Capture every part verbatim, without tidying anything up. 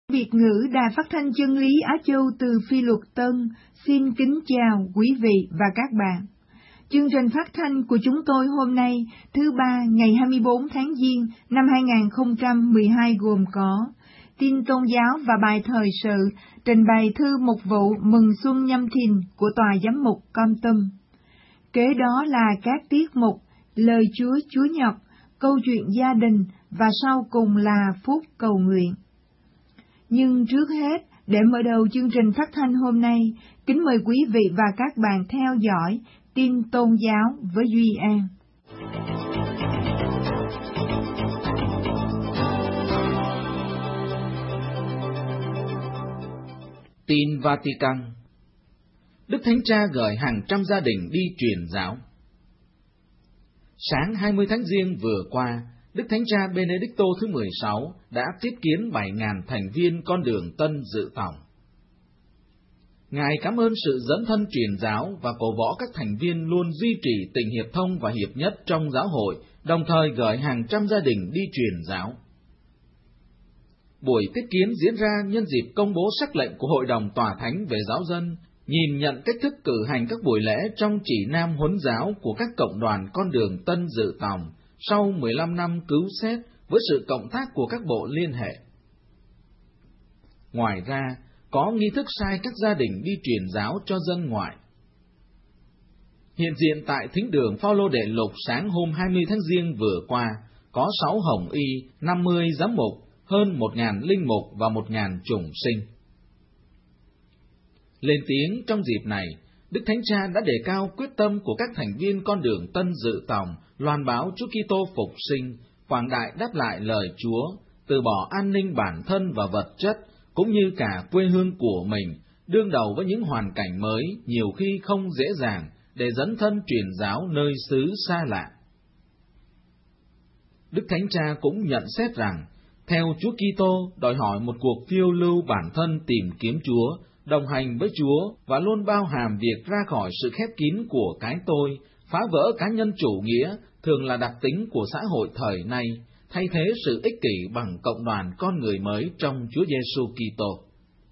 Việt ngữ Đài Phát thanh Chân lý Á Châu từ Phi Luật Tân xin kính chào quý vị và các bạn. Chương trình phát thanh của chúng tôi hôm nay, thứ ba ngày hai mươi tư tháng Giêng năm hai nghìn không trăm mười hai gồm có tin tôn giáo và bài thời sự, trình bày thư mục vụ mừng xuân Nhâm Thìn của Tòa Giám mục Con Tum. Kế đó là các tiết mục lời Chúa Chúa Nhật, câu chuyện gia đình và sau cùng là phút cầu nguyện. Nhưng trước hết, để mở đầu chương trình phát thanh hôm nay, kính mời quý vị và các bạn theo dõi tin tôn giáo với Duy An. Tin Vatican. Đức Thánh Cha gửi hàng trăm gia đình đi truyền giáo. Sáng hai mươi tháng Giêng vừa qua, Đức Thánh Cha Benedicto thứ mười sáu đã tiếp kiến bảy nghìn thành viên con đường Tân Dự Tòng. Ngài cảm ơn sự dấn thân truyền giáo và cổ võ các thành viên luôn duy trì tình hiệp thông và hiệp nhất trong giáo hội, đồng thời gửi hàng trăm gia đình đi truyền giáo. Buổi tiếp kiến diễn ra nhân dịp công bố sắc lệnh của Hội đồng Tòa Thánh về giáo dân, nhìn nhận cách thức cử hành các buổi lễ trong chỉ nam huấn giáo của các cộng đoàn con đường Tân Dự Tòng, sau mười lăm năm cứu xét với sự cộng tác của các bộ liên hệ. Ngoài ra, có nghi thức sai các gia đình đi truyền giáo cho dân ngoại. Hiện diện tại thính đường Phaolô Đệ Lục sáng hôm hai mươi tháng Giêng vừa qua, có sáu hồng y, năm mươi giám mục, hơn một nghìn linh mục và một nghìn chủng sinh. Lên tiếng trong dịp này, Đức Thánh Cha đã đề cao quyết tâm của các thành viên con đường Tân Dự Tòng loan báo Chúa Kitô phục sinh, quảng đại đáp lại lời Chúa, từ bỏ an ninh bản thân và vật chất, cũng như cả quê hương của mình, đương đầu với những hoàn cảnh mới nhiều khi không dễ dàng để dấn thân truyền giáo nơi xứ xa lạ. Đức Thánh Cha cũng nhận xét rằng, theo Chúa Kitô đòi hỏi một cuộc phiêu lưu bản thân tìm kiếm Chúa, đồng hành với Chúa và luôn bao hàm việc ra khỏi sự khép kín của cái tôi, phá vỡ cá nhân chủ nghĩa thường là đặc tính của xã hội thời nay, thay thế sự ích kỷ bằng cộng đoàn con người mới trong Chúa Giêsu Kitô.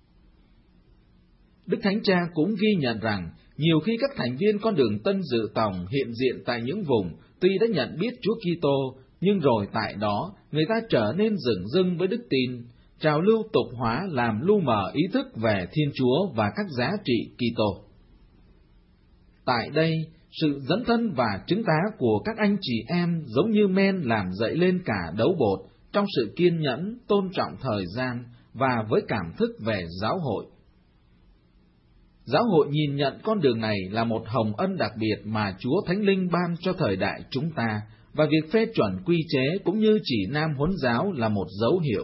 Đức Thánh Cha cũng ghi nhận rằng, nhiều khi các thành viên con đường Tân Dự Tòng hiện diện tại những vùng tuy đã nhận biết Chúa Kitô, nhưng rồi tại đó người ta trở nên dửng dưng với đức tin, trào lưu tục hóa làm lu mờ ý thức về Thiên Chúa và các giá trị Kitô. Tại đây, sự dấn thân và chứng tá của các anh chị em giống như men làm dậy lên cả đấu bột trong sự kiên nhẫn, tôn trọng thời gian và với cảm thức về giáo hội. Giáo hội nhìn nhận con đường này là một hồng ân đặc biệt mà Chúa Thánh Linh ban cho thời đại chúng ta, và việc phê chuẩn quy chế cũng như chỉ nam huấn giáo là một dấu hiệu.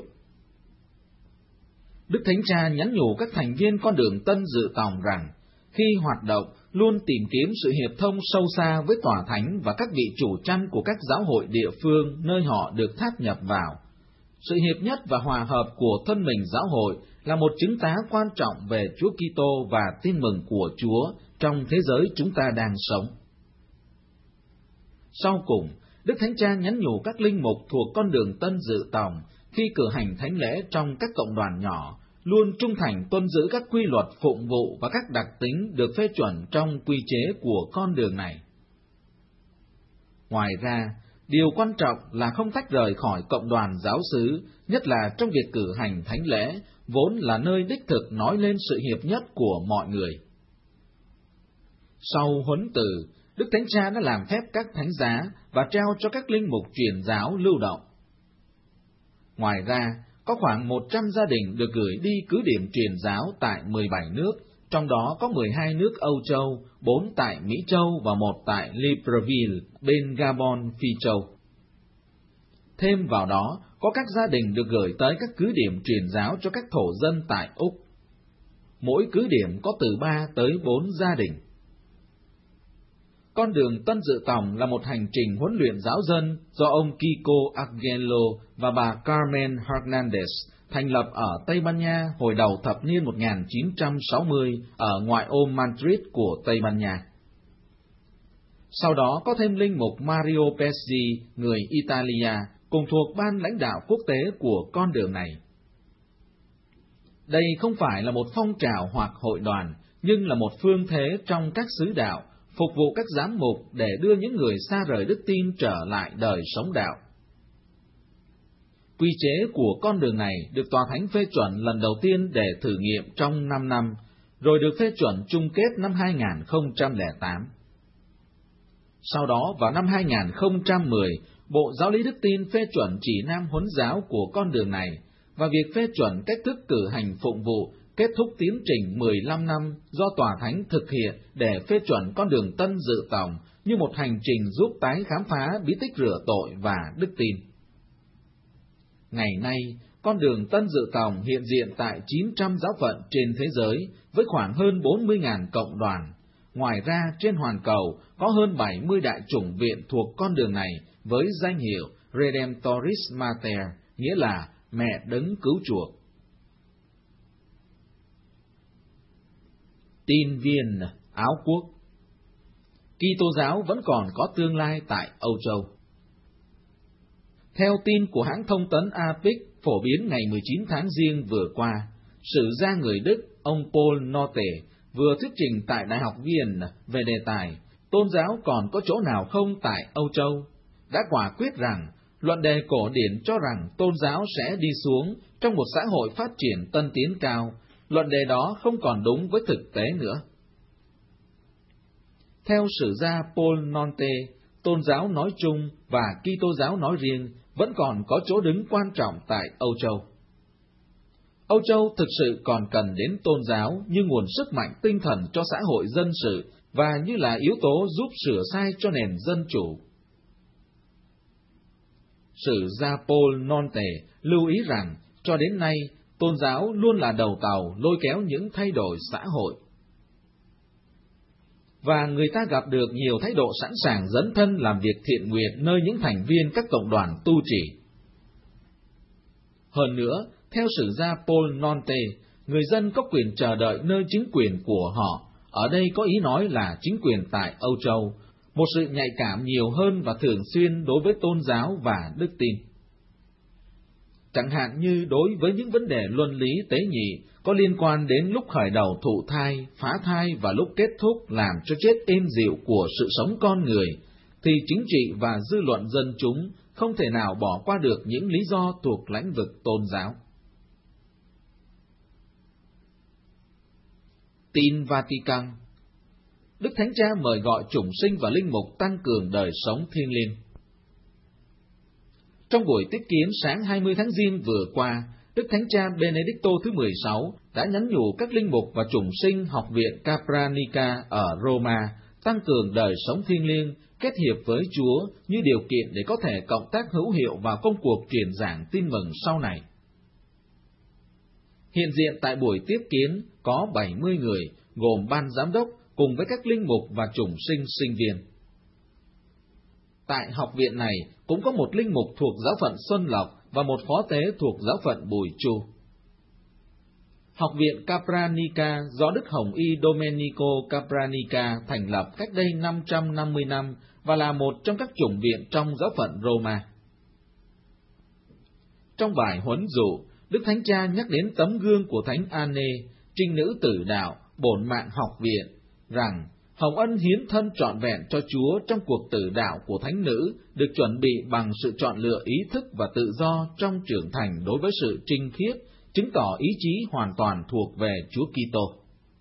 Đức Thánh Cha nhắn nhủ các thành viên con đường Tân Dự Tòng rằng, khi hoạt động, luôn tìm kiếm sự hiệp thông sâu xa với Tòa Thánh và các vị chủ chăn của các giáo hội địa phương nơi họ được tháp nhập vào. Sự hiệp nhất và hòa hợp của thân mình giáo hội là một chứng tá quan trọng về Chúa Kitô và tin mừng của Chúa trong thế giới chúng ta đang sống. Sau cùng, Đức Thánh Cha nhắn nhủ các linh mục thuộc con đường Tân Dự Tòng khi cử hành thánh lễ trong các cộng đoàn nhỏ, luôn trung thành tuân giữ các quy luật phụng vụ và các đặc tính được phê chuẩn trong quy chế của con đường này. Ngoài ra, điều quan trọng là không tách rời khỏi cộng đoàn giáo xứ, nhất là trong việc cử hành thánh lễ, vốn là nơi đích thực nói lên sự hiệp nhất của mọi người. Sau huấn từ, Đức Thánh Cha đã làm phép các thánh giá và trao cho các linh mục truyền giáo lưu động. Ngoài ra, có khoảng một trăm gia đình được gửi đi cứ điểm truyền giáo tại mười bảy nước, trong đó có mười hai nước Âu Châu, bốn tại Mỹ Châu và một tại Libreville, bên Gabon, Phi Châu. Thêm vào đó, có các gia đình được gửi tới các cứ điểm truyền giáo cho các thổ dân tại Úc. Mỗi cứ điểm có từ ba tới bốn gia đình. Con đường Tân Dự Tòng là một hành trình huấn luyện giáo dân do ông Kiko Arguello và bà Carmen Hernandez thành lập ở Tây Ban Nha hồi đầu thập niên một nghìn chín trăm sáu mươi ở ngoại ô Madrid của Tây Ban Nha. Sau đó có thêm linh mục Mario Pezzi, người Italia, cùng thuộc ban lãnh đạo quốc tế của con đường này. Đây không phải là một phong trào hoặc hội đoàn, nhưng là một phương thế trong các xứ đạo, phục vụ các giám mục để đưa những người xa rời đức tin trở lại đời sống đạo. Quy chế của con đường này được Tòa Thánh phê chuẩn lần đầu tiên để thử nghiệm trong năm năm, rồi được phê chuẩn chung kết năm hai nghìn không trăm lẻ tám. Sau đó, vào năm hai nghìn không trăm mười, Bộ Giáo lý Đức tin phê chuẩn chỉ nam huấn giáo của con đường này, và việc phê chuẩn cách thức cử hành phụng vụ kết thúc tiến trình mười lăm năm do Tòa Thánh thực hiện để phê chuẩn con đường Tân Dự Tòng như một hành trình giúp tái khám phá bí tích rửa tội và đức tin. Ngày nay, con đường Tân Dự Tòng hiện diện tại chín trăm giáo phận trên thế giới với khoảng hơn bốn mươi nghìn cộng đoàn. Ngoài ra, trên hoàn cầu có hơn bảy mươi đại chủng viện thuộc con đường này với danh hiệu Redemptoris Mater, nghĩa là Mẹ Đấng Cứu Chuộc. Tin viên áo quốc. Kitô giáo vẫn còn có tương lai tại Âu Châu. Theo tin của hãng thông tấn a pê i xê phổ biến ngày mười chín tháng Giêng vừa qua, sử gia người Đức ông Paul Notte vừa thuyết trình tại Đại học Viên về đề tài tôn giáo còn có chỗ nào không tại Âu Châu, đã quả quyết rằng luận đề cổ điển cho rằng tôn giáo sẽ đi xuống trong một xã hội phát triển tân tiến cao, luận đề đó không còn đúng với thực tế nữa. Theo sử gia Paul Notte, tôn giáo nói chung và Kitô giáo nói riêng vẫn còn có chỗ đứng quan trọng tại Âu Châu. Âu Châu thực sự còn cần đến tôn giáo như nguồn sức mạnh tinh thần cho xã hội dân sự và như là yếu tố giúp sửa sai cho nền dân chủ. Sử gia Paul Notte lưu ý rằng cho đến nay tôn giáo luôn là đầu tàu lôi kéo những thay đổi xã hội. Và người ta gặp được nhiều thái độ sẵn sàng dấn thân làm việc thiện nguyện nơi những thành viên các cộng đoàn tu trì. Hơn nữa, theo sử gia Paul Notte, người dân có quyền chờ đợi nơi chính quyền của họ, ở đây có ý nói là chính quyền tại Âu Châu, một sự nhạy cảm nhiều hơn và thường xuyên đối với tôn giáo và đức tin. Chẳng hạn như đối với những vấn đề luân lý tế nhị có liên quan đến lúc khởi đầu thụ thai, phá thai và lúc kết thúc làm cho chết êm dịu của sự sống con người, thì chính trị và dư luận dân chúng không thể nào bỏ qua được những lý do thuộc lĩnh vực tôn giáo. Tin Vatican. Đức Thánh Cha mời gọi chủng sinh và linh mục tăng cường đời sống thiêng liêng. Trong buổi tiếp kiến sáng hai mươi tháng Giêng vừa qua, Đức Thánh Cha Benedicto thứ mười sáu đã nhắn nhủ các linh mục và chủng sinh học viện Capranica ở Roma tăng cường đời sống thiêng liêng, kết hiệp với Chúa như điều kiện để có thể cộng tác hữu hiệu vào công cuộc truyền giảng tin mừng sau này. Hiện diện tại buổi tiếp kiến có bảy mươi người, gồm ban giám đốc cùng với các linh mục và chủng sinh sinh viên. Tại học viện này cũng có một linh mục thuộc giáo phận Xuân Lộc và một phó tế thuộc giáo phận Bùi Chu. Học viện Capranica do Đức Hồng Y Domenico Capranica thành lập cách đây năm trăm năm mươi năm và là một trong các chủng viện trong giáo phận Roma. Trong bài huấn dụ, Đức Thánh Cha nhắc đến tấm gương của Thánh Anne, trinh nữ tử đạo, bổn mạng học viện, rằng hồng ân hiến thân trọn vẹn cho Chúa trong cuộc tử đạo của thánh nữ được chuẩn bị bằng sự chọn lựa ý thức và tự do trong trưởng thành đối với sự trinh khiết, chứng tỏ ý chí hoàn toàn thuộc về Chúa Kitô.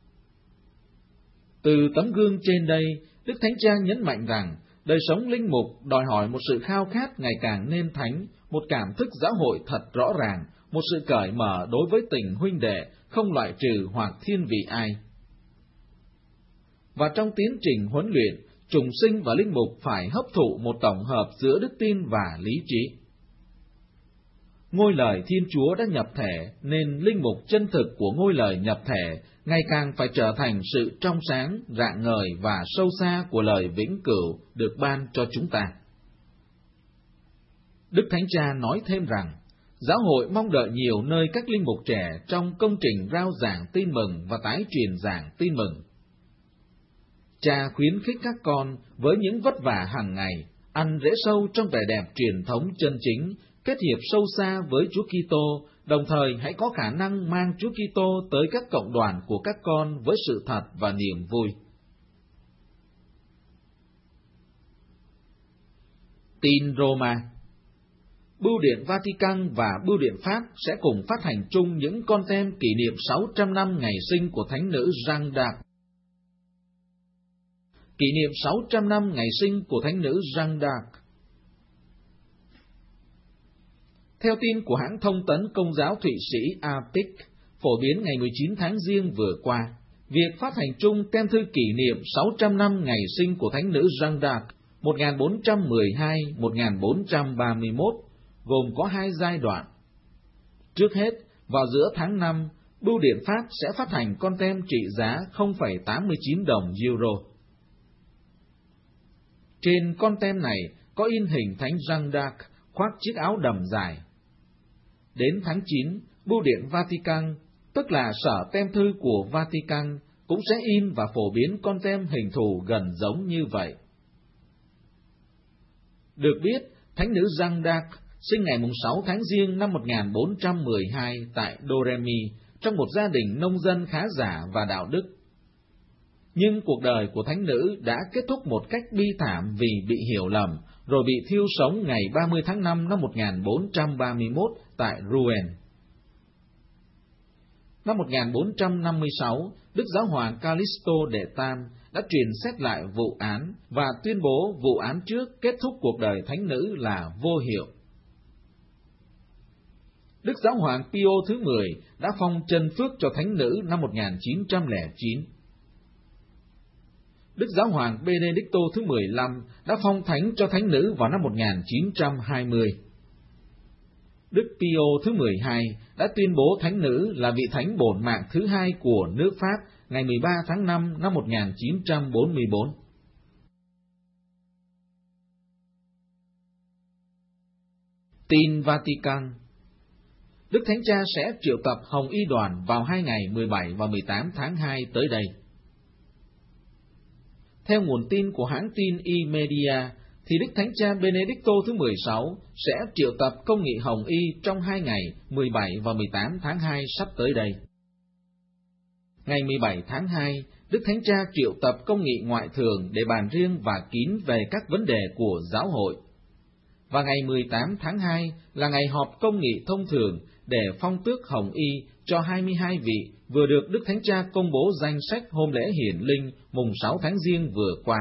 Từ tấm gương trên đây, Đức Thánh Cha nhấn mạnh rằng đời sống linh mục đòi hỏi một sự khao khát ngày càng nên thánh, một cảm thức giáo hội thật rõ ràng, một sự cởi mở đối với tình huynh đệ, không loại trừ hoặc thiên vị ai. Và trong tiến trình huấn luyện, chủng sinh và linh mục phải hấp thụ một tổng hợp giữa đức tin và lý trí. Ngôi lời Thiên Chúa đã nhập thể, nên linh mục chân thực của ngôi lời nhập thể ngày càng phải trở thành sự trong sáng, rạng ngời và sâu xa của lời vĩnh cửu được ban cho chúng ta. Đức Thánh Cha nói thêm rằng, giáo hội mong đợi nhiều nơi các linh mục trẻ trong công trình rao giảng tin mừng và tái truyền giảng tin mừng. Cha khuyến khích các con với những vất vả hàng ngày, ăn rễ sâu trong vẻ đẹp truyền thống chân chính, kết hiệp sâu xa với Chúa Kitô đồng thời hãy có khả năng mang Chúa Kitô tới các cộng đoàn của các con với sự thật và niềm vui. Tin Roma. Bưu điện Vatican và Bưu điện Pháp sẽ cùng phát hành chung những con tem kỷ niệm sáu trăm năm ngày sinh của Thánh nữ Jeanne d'Arc. Kỷ niệm sáu trăm năm ngày sinh của Thánh nữ Jeanne d'Arc. Theo tin của hãng thông tấn Công giáo Thụy Sĩ a pê i xê, phổ biến ngày mười chín tháng Giêng vừa qua, việc phát hành chung tem thư kỷ niệm sáu trăm năm ngày sinh của Thánh nữ Jeanne d'Arc một nghìn bốn trăm mười hai đến một nghìn bốn trăm ba mươi mốt gồm có hai giai đoạn. Trước hết, vào giữa tháng năm, Bưu điện Pháp sẽ phát hành con tem trị giá không phẩy tám mươi chín đồng euro. Trên con tem này có in hình Thánh Jeanne d'Arc khoác chiếc áo đầm dài. Đến tháng chín, Bưu điện Vatican, tức là sở tem thư của Vatican, cũng sẽ in và phổ biến con tem hình thù gần giống như vậy. Được biết, Thánh nữ Jeanne d'Arc sinh ngày sáu tháng Giêng năm một nghìn bốn trăm mười hai tại Domremy, trong một gia đình nông dân khá giả và đạo đức. Nhưng cuộc đời của Thánh nữ đã kết thúc một cách bi thảm vì bị hiểu lầm, rồi bị thiêu sống ngày ba mươi tháng năm năm một nghìn bốn trăm ba mươi mốt tại Rouen. Năm một nghìn bốn trăm năm mươi sáu, Đức Giáo hoàng Calixto đệ Tam đã truyền xét lại vụ án và tuyên bố vụ án trước kết thúc cuộc đời Thánh nữ là vô hiệu. Đức Giáo hoàng Pio thứ mười đã phong chân phước cho Thánh nữ năm một nghìn chín trăm lẻ chín. Đức Giáo hoàng Benedicto thứ mười lăm đã phong thánh cho Thánh nữ vào năm một nghìn chín trăm hai mươi. Đức Pio thứ mười hai đã tuyên bố Thánh nữ là vị thánh bổn mạng thứ hai của nước Pháp ngày mười ba tháng năm năm một nghìn chín trăm bốn mươi bốn. Tin Vatican. Đức Thánh Cha sẽ triệu tập Hồng Y đoàn vào hai ngày mười bảy và mười tám tháng hai tới đây. Theo nguồn tin của hãng tin E-Media, thì Đức Thánh Cha Benedicto thứ mười sáu sẽ triệu tập công nghị Hồng Y trong hai ngày mười bảy và mười tám tháng hai sắp tới đây. Ngày mười bảy tháng hai, Đức Thánh Cha triệu tập công nghị ngoại thường để bàn riêng và kín về các vấn đề của giáo hội. Và ngày mười tám tháng hai là ngày họp công nghị thông thường để phong tước Hồng Y cho hai mươi hai vị vừa được Đức Thánh Cha công bố danh sách hôm lễ hiển linh mùng sáu tháng Giêng vừa qua.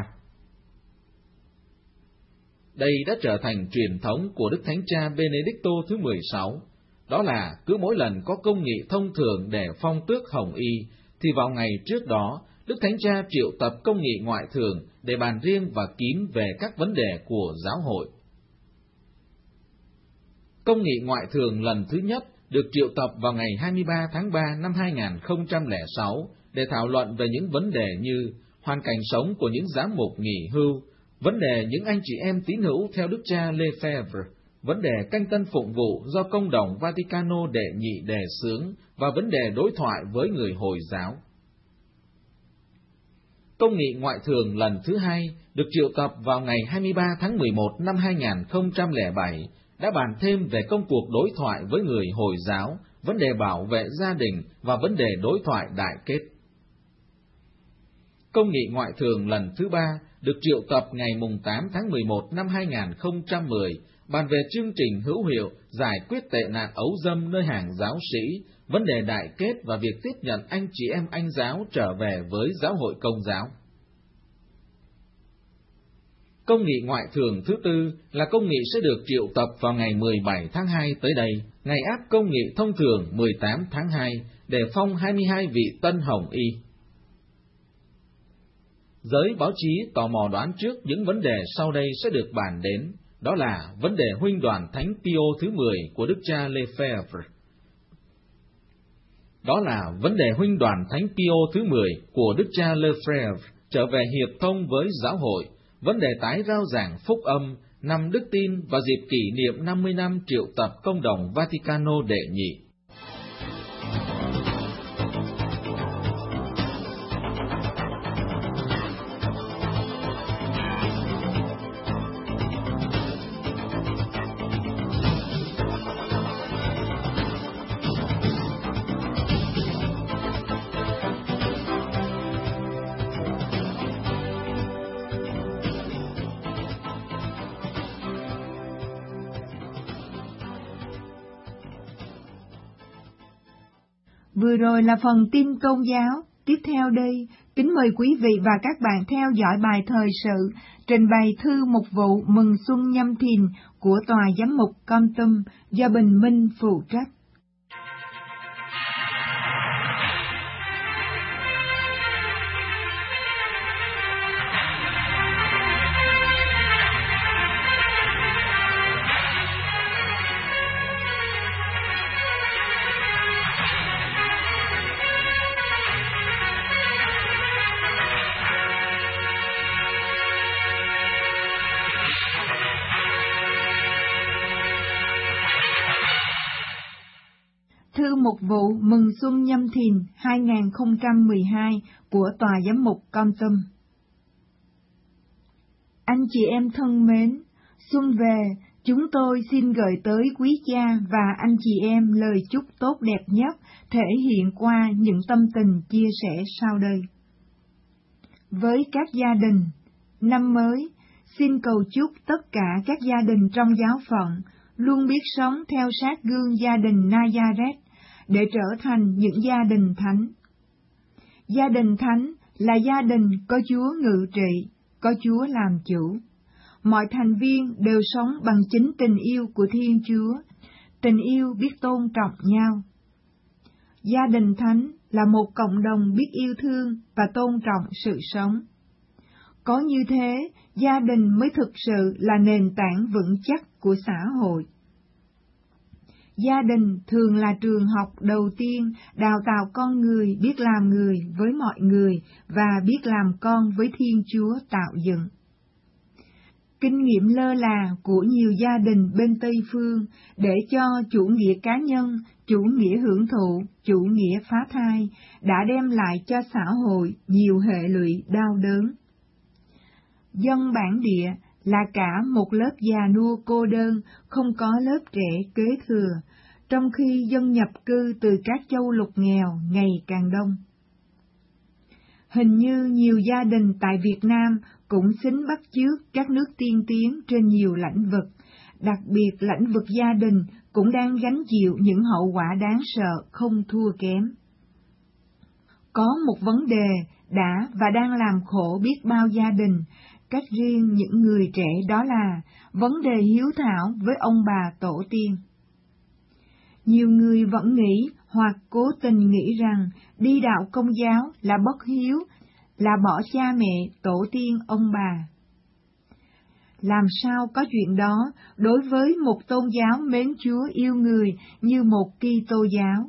Đây đã trở thành truyền thống của Đức Thánh Cha Benedicto thứ mười sáu, đó là cứ mỗi lần có công nghị thông thường để phong tước Hồng Y, thì vào ngày trước đó, Đức Thánh Cha triệu tập công nghị ngoại thường để bàn riêng và kín về các vấn đề của giáo hội. Công nghị ngoại thường lần thứ nhất được triệu tập vào ngày hai mươi ba tháng ba năm hai nghìn không trăm lẻ sáu để thảo luận về những vấn đề như hoàn cảnh sống của những giám mục nghỉ hưu, vấn đề những anh chị em tín hữu theo Đức cha Lefebvre, vấn đề canh tân phụng vụ do Công đồng Vaticano đệ nhị đề xướng và vấn đề đối thoại với người Hồi giáo. Công nghị ngoại thường lần thứ hai được triệu tập vào ngày hai mươi ba tháng mười một năm hai nghìn không trăm lẻ bảy đã bàn thêm về công cuộc đối thoại với người Hồi giáo, vấn đề bảo vệ gia đình và vấn đề đối thoại đại kết. Công nghị ngoại thường lần thứ ba được triệu tập ngày mùng tám tháng mười một năm hai nghìn không trăm mười, bàn về chương trình hữu hiệu giải quyết tệ nạn ấu dâm nơi hàng giáo sĩ, vấn đề đại kết và việc tiếp nhận anh chị em Anh giáo trở về với giáo hội Công giáo. Công nghị ngoại thường thứ tư là công nghị sẽ được triệu tập vào ngày mười bảy tháng hai tới đây, ngày áp công nghị thông thường mười tám tháng hai, để phong hai mươi hai vị tân Hồng Y. Giới báo chí tò mò đoán trước những vấn đề sau đây sẽ được bàn đến, đó là vấn đề huynh đoàn Thánh Pio thứ mười của Đức cha Lefebvre. Đó là vấn đề huynh đoàn Thánh Pio thứ mười của Đức cha Lefebvre trở về hiệp thông với giáo hội, vấn đề tái rao giảng phúc âm, năm đức tin và dịp kỷ niệm năm mươi năm triệu tập Công đồng Vaticano đệ nhị. Vừa rồi là phần tin tôn giáo. Tiếp theo đây, kính mời quý vị và các bạn theo dõi bài thời sự trình bày thư mục vụ mừng xuân Nhâm Thìn của Tòa Giám mục Kon Tum do Bình Minh phụ trách. Thư mục vụ mừng xuân Nhâm Thìn hai không một hai của Tòa Giám mục Kon Tum. Anh chị em thân mến, xuân về, chúng tôi xin gửi tới quý cha và anh chị em lời chúc tốt đẹp nhất thể hiện qua những tâm tình chia sẻ sau đây. Với các gia đình, năm mới, xin cầu chúc tất cả các gia đình trong giáo phận luôn biết sống theo sát gương gia đình Nazareth để trở thành những gia đình thánh. Gia đình thánh là gia đình có Chúa ngự trị, có Chúa làm chủ. Mọi thành viên đều sống bằng chính tình yêu của Thiên Chúa, tình yêu biết tôn trọng nhau. Gia đình thánh là một cộng đồng biết yêu thương và tôn trọng sự sống. Có như thế, gia đình mới thực sự là nền tảng vững chắc của xã hội. Gia đình thường là trường học đầu tiên đào tạo con người biết làm người với mọi người và biết làm con với Thiên Chúa tạo dựng. Kinh nghiệm lơ là của nhiều gia đình bên Tây Phương để cho chủ nghĩa cá nhân, chủ nghĩa hưởng thụ, chủ nghĩa phá thai đã đem lại cho xã hội nhiều hệ lụy đau đớn. Dân bản địa là cả một lớp già nua cô đơn, không có lớp trẻ kế thừa, trong khi dân nhập cư từ các châu lục nghèo ngày càng đông. Hình như nhiều gia đình tại Việt Nam cũng xính bắt chước các nước tiên tiến trên nhiều lĩnh vực, đặc biệt lĩnh vực gia đình cũng đang gánh chịu những hậu quả đáng sợ không thua kém. Có một vấn đề đã và đang làm khổ biết bao gia đình, cách riêng những người trẻ, đó là vấn đề hiếu thảo với ông bà tổ tiên. Nhiều người vẫn nghĩ hoặc cố tình nghĩ rằng đi đạo Công giáo là bất hiếu, là bỏ cha mẹ, tổ tiên, ông bà. Làm sao có chuyện đó đối với một tôn giáo mến Chúa yêu người như một Kitô giáo?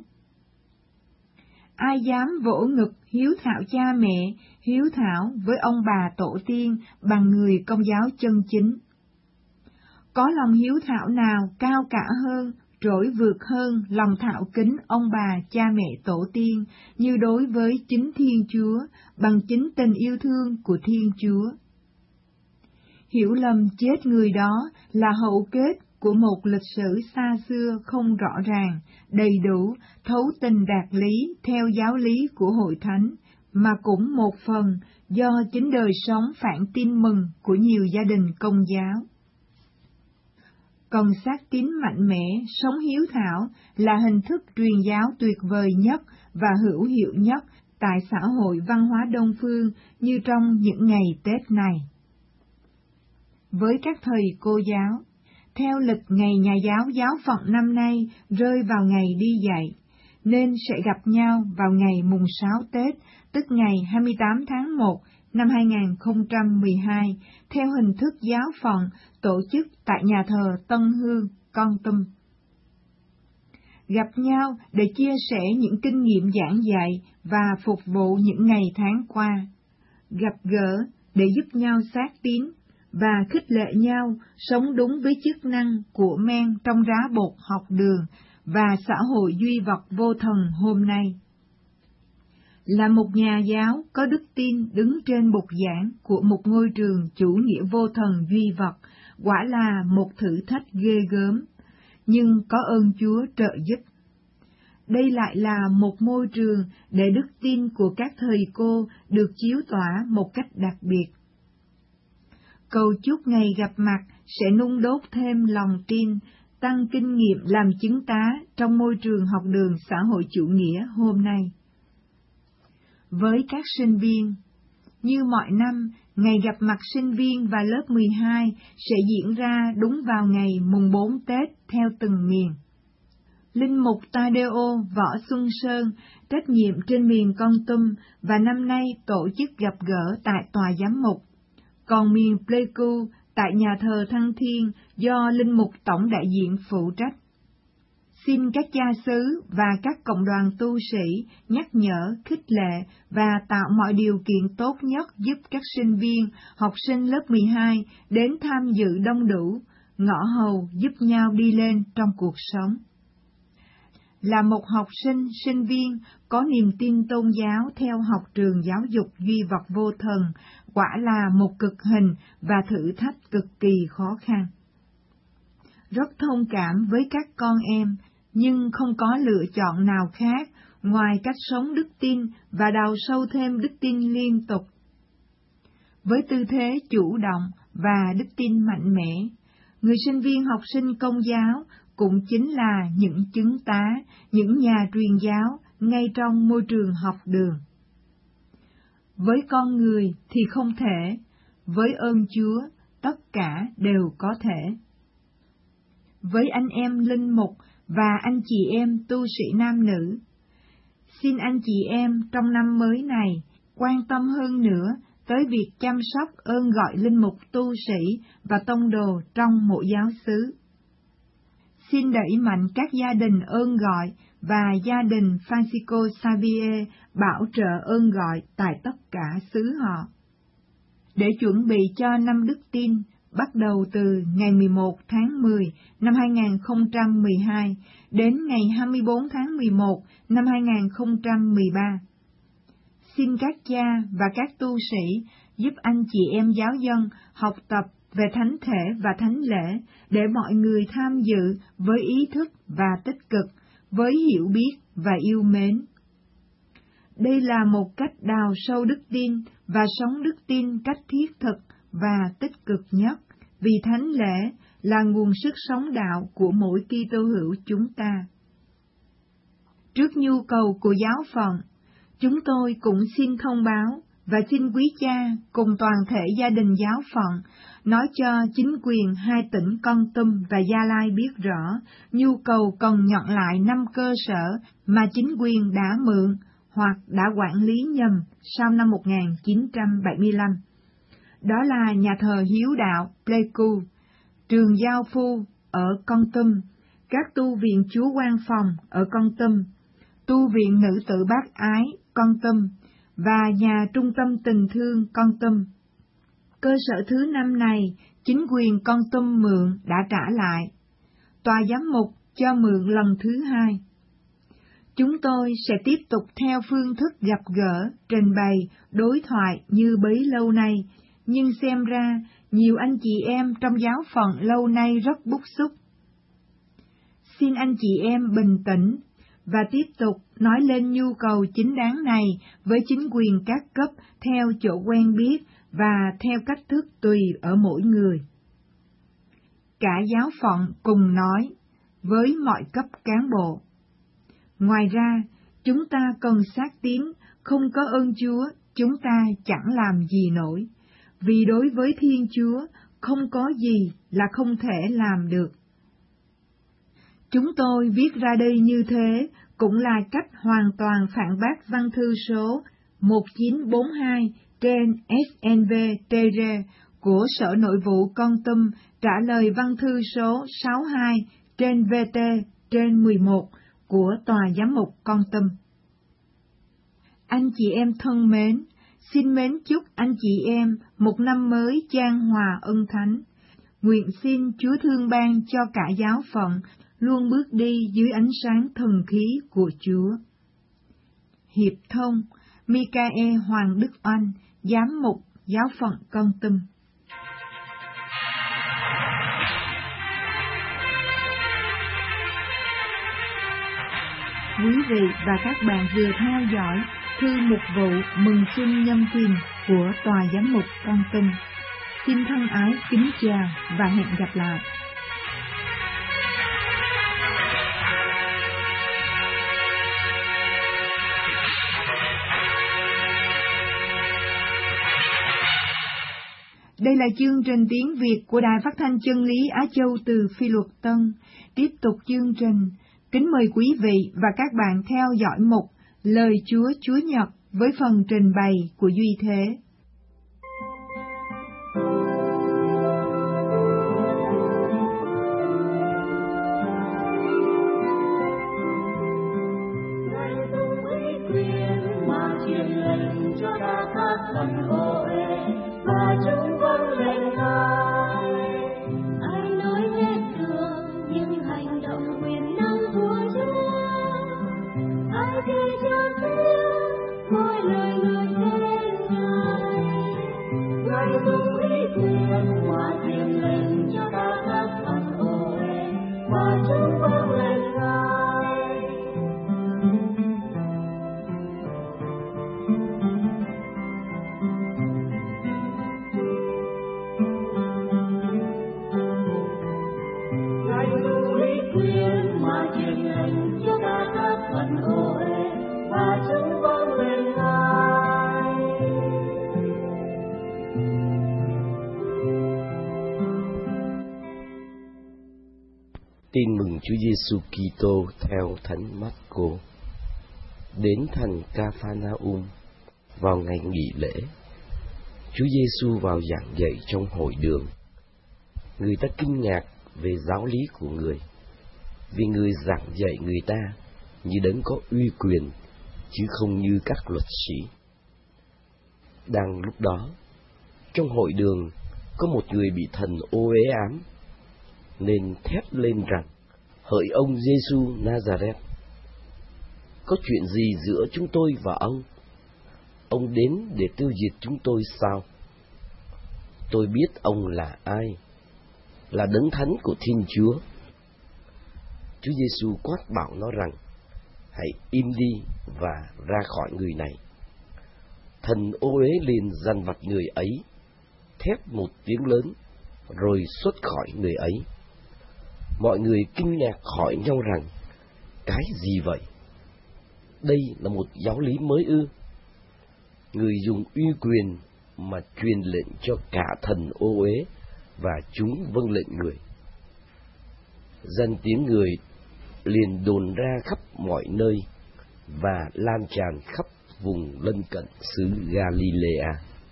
Ai dám vỗ ngực hiếu thảo cha mẹ, hiếu thảo với ông bà tổ tiên bằng người Công giáo chân chính? Có lòng hiếu thảo nào cao cả hơn, trỗi vượt hơn lòng thạo kính ông bà cha mẹ tổ tiên như đối với chính Thiên Chúa bằng chính tình yêu thương của Thiên Chúa? Hiểu lầm chết người đó là hậu kết của một lịch sử xa xưa không rõ ràng, đầy đủ, thấu tình đạt lý theo giáo lý của Hội Thánh, mà cũng một phần do chính đời sống phản tin mừng của nhiều gia đình Công giáo. Còn xác tín mạnh mẽ, sống hiếu thảo là hình thức truyền giáo tuyệt vời nhất và hữu hiệu nhất tại xã hội văn hóa Đông Phương như trong những ngày Tết này. Với các thầy cô giáo, theo lịch ngày nhà giáo giáo phận năm nay rơi vào ngày đi dạy, nên sẽ gặp nhau vào ngày mùng sáu Tết, tức ngày hai mươi tám tháng một năm hai không một hai, theo hình thức giáo phận tổ chức tại nhà thờ Tân Hương, Kon Tum. Gặp nhau để chia sẻ những kinh nghiệm giảng dạy và phục vụ những ngày tháng qua. Gặp gỡ để giúp nhau xác tín và khích lệ nhau sống đúng với chức năng của men trong rá bột học đường và xã hội duy vật vô thần hôm nay. Là một nhà giáo có đức tin đứng trên bục giảng của một ngôi trường chủ nghĩa vô thần duy vật, quả là một thử thách ghê gớm, nhưng có ơn Chúa trợ giúp. Đây lại là một môi trường để đức tin của các thầy cô được chiếu tỏa một cách đặc biệt. Cầu chúc ngày gặp mặt sẽ nung đốt thêm lòng tin, tăng kinh nghiệm làm chứng tá trong môi trường học đường xã hội chủ nghĩa hôm nay. Với các sinh viên, như mọi năm, ngày gặp mặt sinh viên và lớp mười hai sẽ diễn ra đúng vào ngày mùng bốn Tết theo từng miền. Linh mục Tadeo Võ Xuân Sơn trách nhiệm trên miền Kon Tum và năm nay tổ chức gặp gỡ tại tòa giám mục, còn miền Pleiku tại nhà thờ Thăng Thiên do Linh mục tổng đại diện phụ trách. Xin các cha xứ và các cộng đoàn tu sĩ nhắc nhở, khích lệ và tạo mọi điều kiện tốt nhất giúp các sinh viên, học sinh lớp mười hai đến tham dự đông đủ, ngõ hầu giúp nhau đi lên trong cuộc sống. Là một học sinh, sinh viên có niềm tin tôn giáo theo học trường giáo dục duy vật vô thần, quả là một cực hình và thử thách cực kỳ khó khăn. Rất thông cảm với các con em, nhưng không có lựa chọn nào khác ngoài cách sống đức tin và đào sâu thêm đức tin liên tục. Với tư thế chủ động và đức tin mạnh mẽ, người sinh viên học sinh Công giáo cũng chính là những chứng tá, những nhà truyền giáo ngay trong môi trường học đường. Với con người thì không thể, với ơn Chúa tất cả đều có thể. Với anh em linh mục và anh chị em tu sĩ nam nữ, xin anh chị em trong năm mới này quan tâm hơn nữa tới việc chăm sóc ơn gọi linh mục tu sĩ và tông đồ trong mỗi giáo xứ. Xin đẩy mạnh các gia đình ơn gọi và gia đình Francisco Xavier bảo trợ ơn gọi tại tất cả xứ họ. Để chuẩn bị cho năm đức tin, bắt đầu từ ngày mười một tháng mười năm hai nghìn không trăm mười hai đến ngày hai mươi bốn tháng mười một năm hai nghìn không trăm mười ba. Xin các cha và các tu sĩ giúp anh chị em giáo dân học tập về thánh thể và thánh lễ để mọi người tham dự với ý thức và tích cực, với hiểu biết và yêu mến. Đây là một cách đào sâu đức tin và sống đức tin cách thiết thực và tích cực nhất, vì thánh lễ là nguồn sức sống đạo của mỗi Kitô hữu chúng ta. Trước nhu cầu của giáo phận, chúng tôi cũng xin thông báo và xin quý cha cùng toàn thể gia đình giáo phận nói cho chính quyền hai tỉnh Kon Tum và Gia Lai biết rõ nhu cầu cần nhận lại năm cơ sở mà chính quyền đã mượn hoặc đã quản lý nhầm sau năm một nghìn chín trăm bảy mươi lăm. Đó là nhà thờ Hiếu Đạo Pleiku, trường Giao Phu ở Kon Tum, các tu viện Chúa Quan Phòng ở Kon Tum, tu viện Nữ Tự Bác Ái Kon Tum và nhà trung tâm tình thương Kon Tum. Cơ sở thứ năm này, chính quyền Kon Tum mượn đã trả lại. Tòa giám mục cho mượn lần thứ hai. Chúng tôi sẽ tiếp tục theo phương thức gặp gỡ, trình bày, đối thoại như bấy lâu nay, nhưng xem ra nhiều anh chị em trong giáo phận lâu nay rất bức xúc. Xin anh chị em bình tĩnh và tiếp tục nói lên nhu cầu chính đáng này với chính quyền các cấp theo chỗ quen biết và theo cách thức tùy ở mỗi người. Cả giáo phận cùng nói với mọi cấp cán bộ. Ngoài ra, chúng ta cần xác tín, không có ơn Chúa, chúng ta chẳng làm gì nổi, vì đối với Thiên Chúa, không có gì là không thể làm được. Chúng tôi viết ra đây như thế cũng là cách hoàn toàn phản bác văn thư số một chín bốn hai trên S N V T R của Sở Nội vụ Kon Tum trả lời văn thư số sáu hai trên V T trên mười một của Tòa Giám mục Kon Tum. Anh chị em thân mến, xin mến chúc anh chị em một năm mới chan hòa ân thánh. Nguyện xin Chúa thương ban cho cả giáo phận luôn bước đi dưới ánh sáng thần khí của Chúa. Hiệp thông Michael Hoàng Đức Oanh, Giám mục Giáo phận Kon Tum. Quý vị và các bạn vừa theo dõi thư mục vụ mừng xuân nhâm thìn của Tòa Giám mục Kon Tum. Xin thân ái kính chào và hẹn gặp lại. Đây là chương trình tiếng Việt của Đài Phát thanh Chân lý Á Châu từ Phi Luật Tân. Tiếp tục chương trình, kính mời quý vị và các bạn theo dõi mục Lời Chúa Chúa Nhật với phần trình bày của Duy Thế. Tin mừng Chúa Giêsu Kitô theo Thánh Mác-cô. Đến thành Ca-pha-na-um vào ngày nghỉ lễ, Chúa Giêsu vào giảng dạy trong hội đường. Người ta kinh ngạc về giáo lý của người, vì người giảng dạy người ta như đấng có uy quyền, chứ không như các luật sĩ. Đang lúc đó, trong hội đường có một người bị thần ô uế ám, nên thét lên rằng: hỡi ông Giêsu Nazareth, có chuyện gì giữa chúng tôi và ông? Ông đến để tiêu diệt chúng tôi sao? Tôi biết ông là ai, là đấng thánh của Thiên Chúa. Chúa Giêsu quát bảo nó rằng: hãy im đi và ra khỏi người này. Thần ô uế liền dằn vặt người ấy, thét một tiếng lớn, rồi xuất khỏi người ấy. Mọi người kinh ngạc hỏi nhau rằng: cái gì vậy? Đây là một giáo lý mới ư? Người dùng uy quyền mà truyền lệnh cho cả thần ô uế, và chúng vâng lệnh người. Danh tiếng người liền đồn ra khắp mọi nơi và lan tràn khắp vùng lân cận xứ Galilea.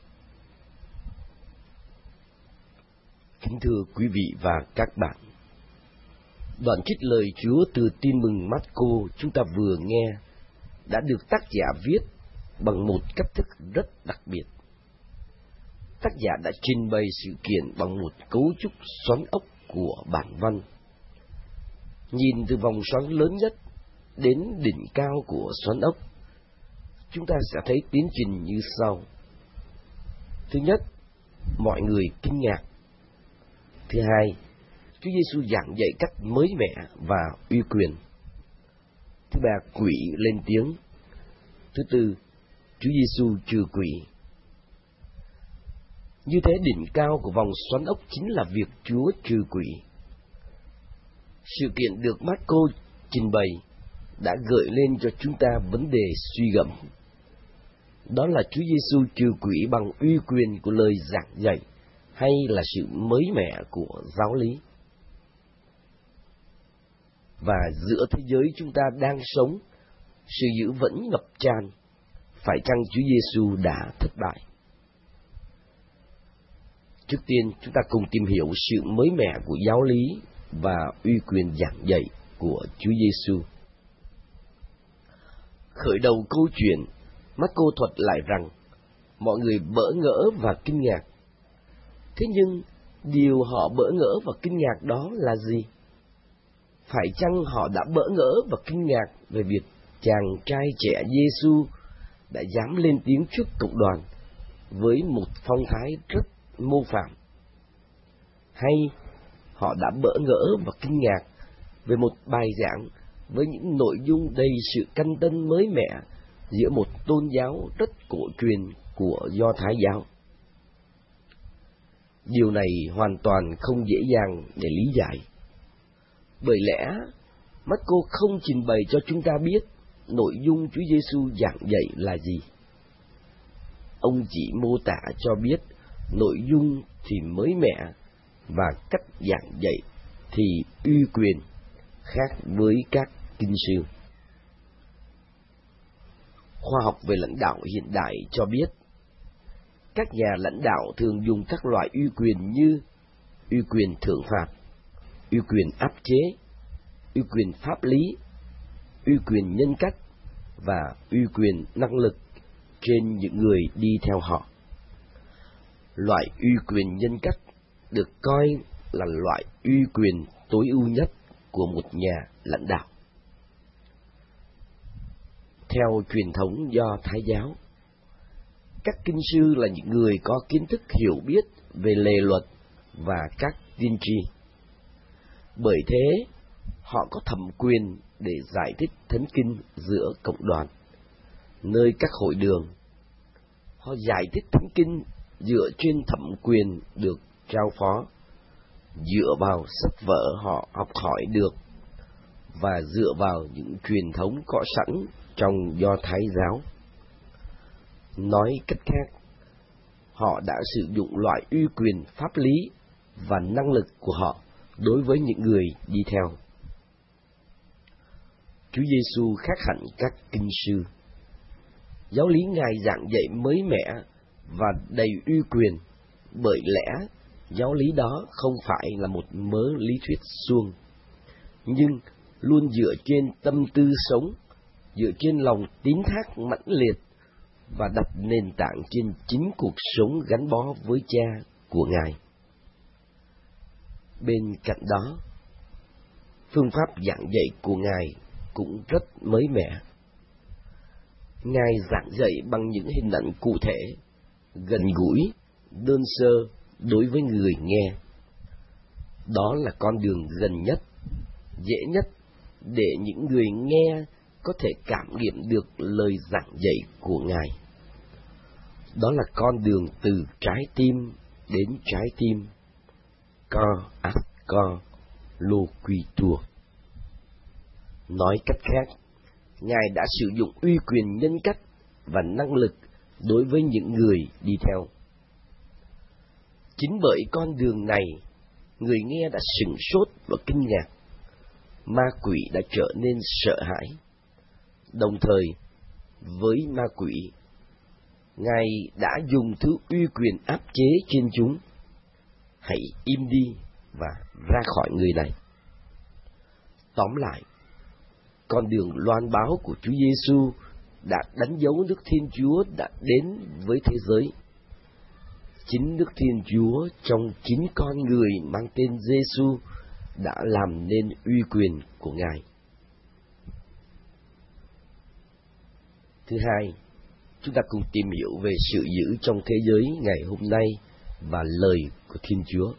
Kính thưa quý vị và các bạn, đoạn trích lời Chúa từ Tin mừng Mác-cô chúng ta vừa nghe đã được tác giả viết bằng một cách thức rất đặc biệt. Tác giả đã trình bày sự kiện bằng một cấu trúc xoắn ốc của bản văn. Nhìn từ vòng xoắn lớn nhất đến đỉnh cao của xoắn ốc, chúng ta sẽ thấy tiến trình như sau. Thứ nhất, mọi người kinh ngạc. Thứ hai, Chúa Giêsu giảng dạy cách mới mẻ và uy quyền. Thứ ba, quỷ lên tiếng. Thứ tư, Chúa Giêsu trừ quỷ. Như thế, đỉnh cao của vòng xoắn ốc chính là việc Chúa trừ quỷ. Sự kiện được Mác-cô trình bày đã gợi lên cho chúng ta vấn đề suy gẫm. Đó là Chúa Giêsu trừ quỷ bằng uy quyền của lời giảng dạy, hay là sự mới mẻ của giáo lý? Và giữa thế giới chúng ta đang sống, sự dữ vẫn ngập tràn, phải chăng Chúa Giêsu đã thất bại? Trước tiên, chúng ta cùng tìm hiểu sự mới mẻ của giáo lý và uy quyền giảng dạy của Chúa Giêsu. Khởi đầu câu chuyện, Mác-cô thuật lại rằng mọi người bỡ ngỡ và kinh ngạc. Thế nhưng, điều họ bỡ ngỡ và kinh ngạc đó là gì? Phải chăng họ đã bỡ ngỡ và kinh ngạc về việc chàng trai trẻ Giêsu đã dám lên tiếng trước cộng đoàn với một phong thái rất mô phạm? Hay họ đã bỡ ngỡ và kinh ngạc về một bài giảng với những nội dung đầy sự căn tân mới mẻ giữa một tôn giáo rất cổ truyền của Do Thái giáo? Điều này hoàn toàn không dễ dàng để lý giải. Bởi lẽ, Mác-cô không trình bày cho chúng ta biết nội dung Chúa Giêsu giảng dạy là gì. Ông chỉ mô tả cho biết nội dung thì mới mẻ và cách giảng dạy thì uy quyền, khác với các kinh sư. Khoa học về lãnh đạo hiện đại cho biết, các nhà lãnh đạo thường dùng các loại uy quyền như uy quyền thưởng phạt, uy quyền áp chế, uy quyền pháp lý, uy quyền nhân cách và uy quyền năng lực trên những người đi theo họ. Loại uy quyền nhân cách được coi là loại uy quyền tối ưu nhất của một nhà lãnh đạo. Theo truyền thống do Thái giáo, các kinh sư là những người có kiến thức hiểu biết về lề luật và các tiên tri. Bởi thế, họ có thẩm quyền để giải thích thánh kinh giữa cộng đoàn, nơi các hội đường. Họ giải thích thánh kinh dựa trên thẩm quyền được trao phó, dựa vào sách vở họ học hỏi được và dựa vào những truyền thống có sẵn trong Do Thái giáo. Nói cách khác, họ đã sử dụng loại uy quyền pháp lý và năng lực của họ đối với những người đi theo. Chúa Giêsu khác hẳn các kinh sư. Giáo lý Ngài giảng dạy mới mẻ và đầy uy quyền, bởi lẽ giáo lý đó không phải là một mớ lý thuyết suông, nhưng luôn dựa trên tâm tư sống, dựa trên lòng tín thác mãnh liệt và đặt nền tảng trên chính cuộc sống gắn bó với Cha của Ngài. Bên cạnh đó, phương pháp giảng dạy của Ngài cũng rất mới mẻ. Ngài giảng dạy bằng những hình ảnh cụ thể, gần gũi, đơn sơ đối với người nghe. Đó là con đường gần nhất, dễ nhất để những người nghe có thể cảm nghiệm được lời giảng dạy của Ngài. Đó là con đường từ trái tim đến trái tim, co át co, lô quy tua. Nói cách khác, Ngài đã sử dụng uy quyền nhân cách và năng lực đối với những người đi theo. Chính bởi con đường này, người nghe đã sửng sốt và kinh ngạc. Ma quỷ đã trở nên sợ hãi. Đồng thời, với ma quỷ, Ngài đã dùng thứ uy quyền áp chế trên chúng. Hãy im đi và ra khỏi người này. Tóm lại, con đường loan báo của Chúa Giêsu đã đánh dấu Đức Thiên Chúa đã đến với thế giới. Chính Đức Thiên Chúa trong chính con người mang tên Giêsu đã làm nên uy quyền của Ngài. Thứ hai, chúng ta cùng tìm hiểu về sự giữ trong thế giới ngày hôm nay và lời của Thiên Chúa.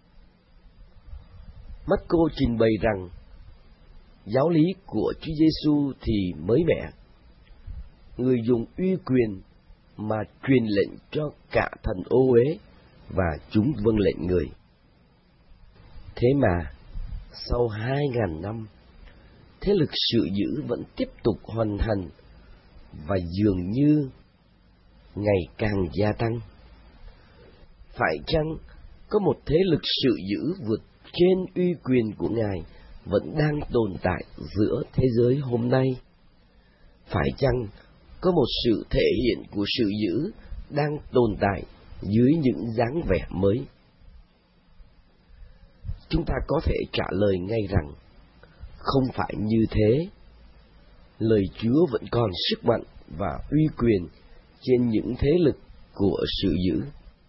Marco trình bày rằng giáo lý của Chúa Giêsu thì mới mẻ. Người dùng uy quyền mà truyền lệnh cho cả thần ô uế và chúng vâng lệnh người. Thế mà, sau hai ngàn năm, thế lực sự dữ vẫn tiếp tục hoành hành và dường như ngày càng gia tăng. Phải chăng có một thế lực sự dữ vượt trên uy quyền của Ngài vẫn đang tồn tại giữa thế giới hôm nay? Phải chăng có một sự thể hiện của sự dữ đang tồn tại dưới những dáng vẻ mới? Chúng ta có thể trả lời ngay rằng không phải như thế. Lời Chúa vẫn còn sức mạnh và uy quyền trên những thế lực của sự dữ.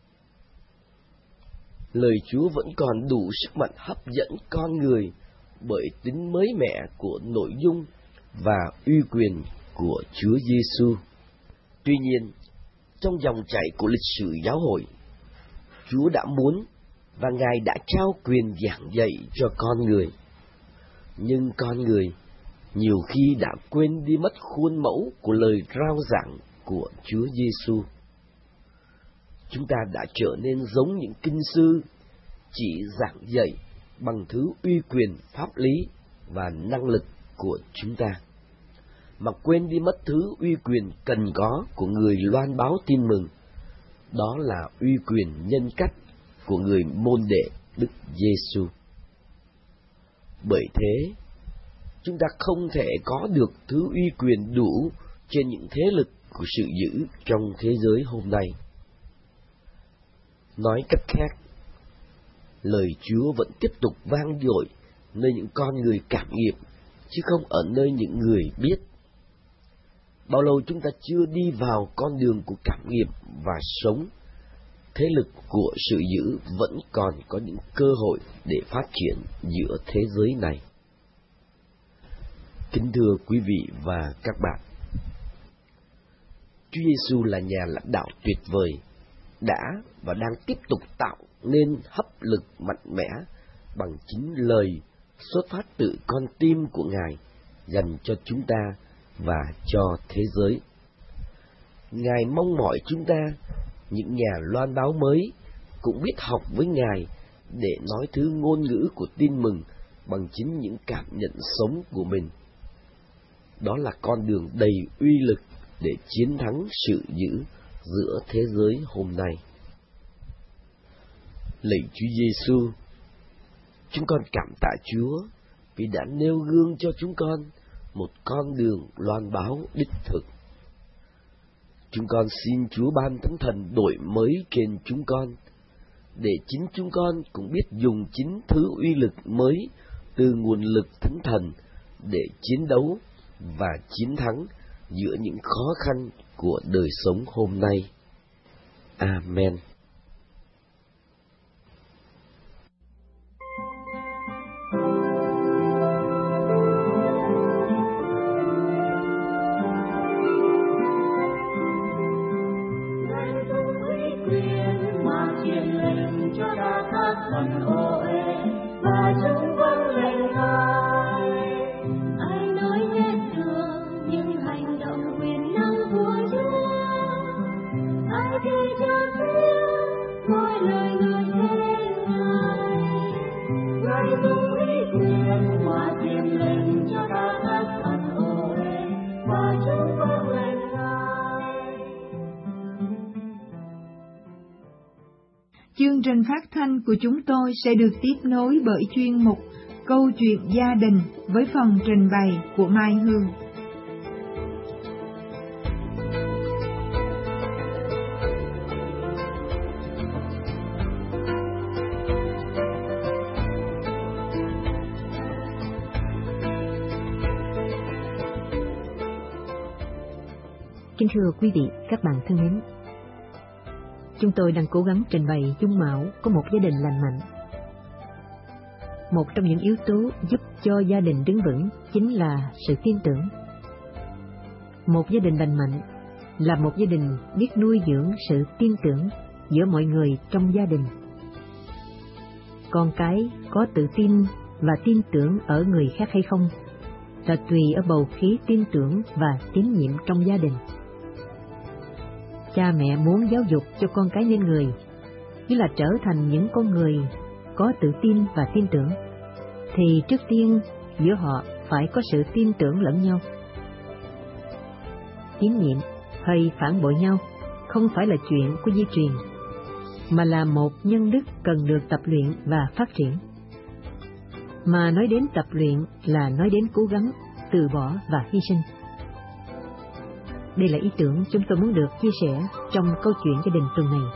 Lời Chúa vẫn còn đủ sức mạnh hấp dẫn con người bởi tính mới mẻ của nội dung và uy quyền của Chúa Giêsu. Tuy nhiên, trong dòng chảy của lịch sử giáo hội, Chúa đã muốn và Ngài đã trao quyền giảng dạy cho con người. Nhưng con người nhiều khi đã quên đi mất khuôn mẫu của lời rao giảng của Chúa Giêsu. Chúng ta đã trở nên giống những kinh sư chỉ giảng dạy bằng thứ uy quyền pháp lý và năng lực của chúng ta, mà quên đi mất thứ uy quyền cần có của người loan báo tin mừng, đó là uy quyền nhân cách của người môn đệ Đức Giêsu. Bởi thế, chúng ta không thể có được thứ uy quyền đủ trên những thế lực của sự dữ trong thế giới hôm nay. Nói cách khác, lời Chúa vẫn tiếp tục vang dội nơi những con người cảm nghiệm, chứ không ở nơi những người biết. Bao lâu chúng ta chưa đi vào con đường của cảm nghiệm và sống, thế lực của sự dữ vẫn còn có những cơ hội để phát triển giữa thế giới này. Kính thưa quý vị và các bạn, Chúa Giêsu là nhà lãnh đạo tuyệt vời, đã và đang tiếp tục tạo nên hấp lực mạnh mẽ bằng chính lời xuất phát từ con tim của Ngài dành cho chúng ta và cho thế giới. Ngài mong mỏi chúng ta, những nhà loan báo mới, cũng biết học với Ngài để nói thứ ngôn ngữ của tin mừng bằng chính những cảm nhận sống của mình. Đó là con đường đầy uy lực để chiến thắng sự dữ giữa thế giới hôm nay. Lạy Chúa Giêsu, chúng con cảm tạ Chúa vì đã nêu gương cho chúng con một con đường loan báo đích thực. Chúng con xin Chúa ban Thánh Thần đổi mới trên chúng con, để chính chúng con cũng biết dùng chính thứ uy lực mới từ nguồn lực Thánh Thần để chiến đấu và chiến thắng giữa những khó khăn của đời sống hôm nay. Amen. Chương trình phát thanh của chúng tôi sẽ được tiếp nối bởi chuyên mục Câu chuyện gia đình với phần trình bày của Mai Hương. Kính thưa quý vị, các bạn thân mến, chúng tôi đang cố gắng trình bày dung mạo của một gia đình lành mạnh. Một trong những yếu tố giúp cho gia đình đứng vững chính là sự tin tưởng. Một gia đình lành mạnh là một gia đình biết nuôi dưỡng sự tin tưởng giữa mọi người trong gia đình. Con cái có tự tin và tin tưởng ở người khác hay không là tùy ở bầu khí tin tưởng và tín nhiệm trong gia đình. Cha mẹ muốn giáo dục cho con cái nên người, như là trở thành những con người có tự tin và tin tưởng, thì trước tiên giữa họ phải có sự tin tưởng lẫn nhau. Tín nhiệm hay phản bội nhau không phải là chuyện của di truyền, mà là một nhân đức cần được tập luyện và phát triển. Mà nói đến tập luyện là nói đến cố gắng, từ bỏ và hy sinh. Đây là ý tưởng chúng tôi muốn được chia sẻ trong câu chuyện gia đình tuần này.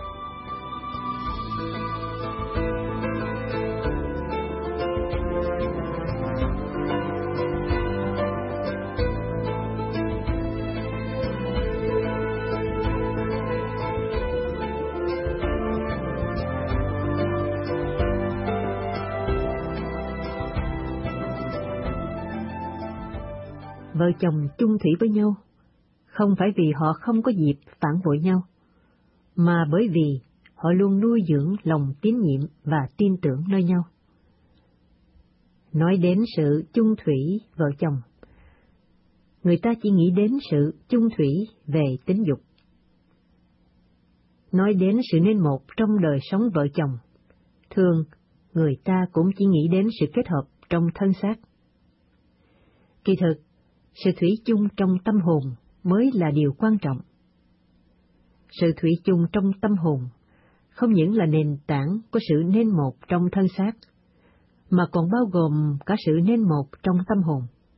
Vợ chồng chung thủy với nhau không phải vì họ không có dịp phản bội nhau, mà bởi vì họ luôn nuôi dưỡng lòng tín nhiệm và tin tưởng nơi nhau. Nói đến sự chung thủy vợ chồng, người ta chỉ nghĩ đến sự chung thủy về tính dục. Nói đến sự nên một trong đời sống vợ chồng, thường người ta cũng chỉ nghĩ đến sự kết hợp trong thân xác. Kỳ thực, sự thủy chung trong tâm hồn mới là điều quan trọng. Sự thủy chung trong tâm hồn không những là nền tảng của sự nên một trong thân xác, mà còn bao gồm cả sự nên một trong tâm hồn.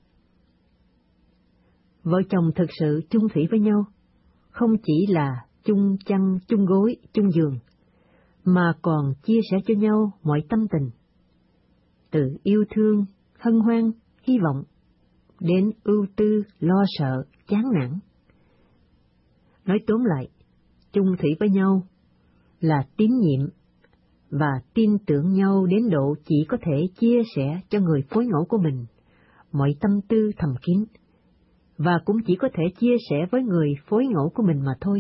Vợ chồng thực sự chung thủy với nhau, không chỉ là chung chăn, chung gối, chung giường, mà còn chia sẻ cho nhau mọi tâm tình, từ yêu thương, hân hoan, hy vọng, đến ưu tư, lo sợ, chán nản. Nói tóm lại, chung thủy với nhau là tín nhiệm và tin tưởng nhau đến độ chỉ có thể chia sẻ cho người phối ngẫu của mình mọi tâm tư thầm kín, và cũng chỉ có thể chia sẻ với người phối ngẫu của mình mà thôi.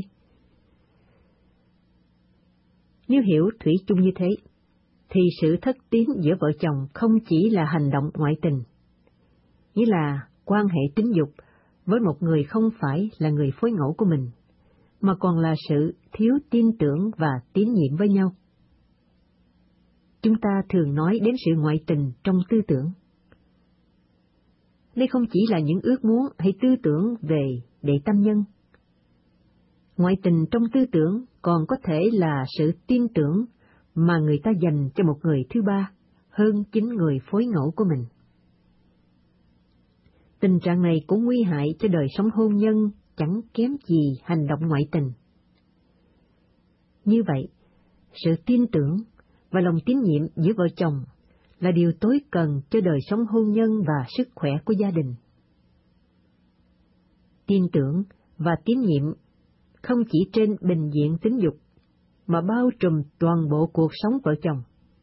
Nếu hiểu thủy chung như thế, thì sự thất tín giữa vợ chồng không chỉ là hành động ngoại tình, nghĩa là quan hệ tính dục với một người không phải là người phối ngẫu của mình, mà còn là sự thiếu tin tưởng và tín nhiệm với nhau. Chúng ta thường nói đến sự ngoại tình trong tư tưởng. Đây không chỉ là những ước muốn hay tư tưởng về đệ tam nhân. Ngoại tình trong tư tưởng còn có thể là sự tin tưởng mà người ta dành cho một người thứ ba hơn chính người phối ngẫu của mình. Tình trạng này cũng nguy hại cho đời sống hôn nhân chẳng kém gì hành động ngoại tình. Như vậy, sự tin tưởng và lòng tín nhiệm giữa vợ chồng là điều tối cần cho đời sống hôn nhân và sức khỏe của gia đình. Tin tưởng và tín nhiệm không chỉ trên bình diện tính dục, mà bao trùm toàn bộ cuộc sống vợ chồng.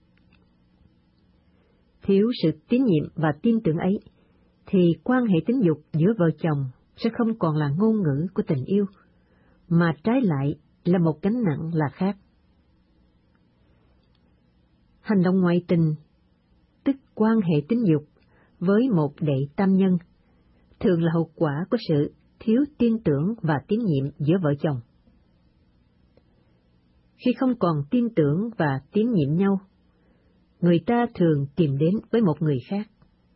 Thiếu sự tín nhiệm và tin tưởng ấy, thì quan hệ tính dục giữa vợ chồng sẽ không còn là ngôn ngữ của tình yêu, mà trái lại là một gánh nặng là khác. Hành động ngoại tình, tức quan hệ tính dục với một đệ tam nhân, thường là hậu quả của sự thiếu tin tưởng và tín nhiệm giữa vợ chồng. Khi không còn tin tưởng và tín nhiệm nhau, người ta thường tìm đến với một người khác.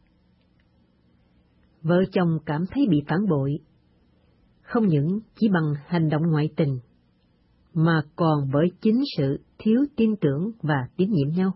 Vợ chồng cảm thấy bị phản bội, không những chỉ bằng hành động ngoại tình, mà còn bởi chính sự thiếu tin tưởng và tín nhiệm nhau.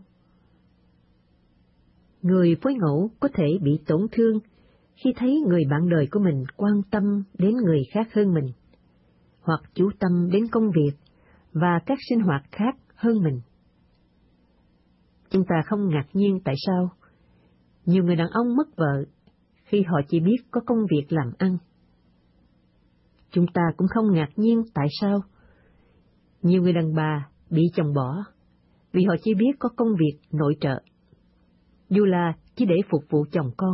Người phối ngẫu có thể bị tổn thương khi thấy người bạn đời của mình quan tâm đến người khác hơn mình, hoặc chú tâm đến công việc và các sinh hoạt khác hơn mình. Chúng ta không ngạc nhiên tại sao nhiều người đàn ông mất vợ khi họ chỉ biết có công việc làm ăn. Chúng ta cũng không ngạc nhiên tại sao nhiều người đàn bà bị chồng bỏ vì họ chỉ biết có công việc nội trợ, dù là chỉ để phục vụ chồng con.